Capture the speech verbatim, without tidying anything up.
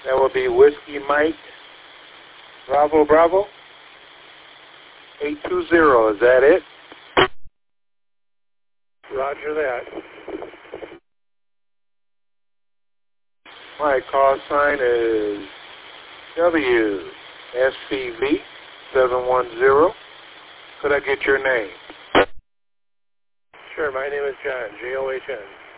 That would be Whiskey Mike, Bravo, Bravo, eight two zero. Is that it? Roger that. My call sign is W S C V seven one zero. Could I get your name? Sure, my name is John, J O H N.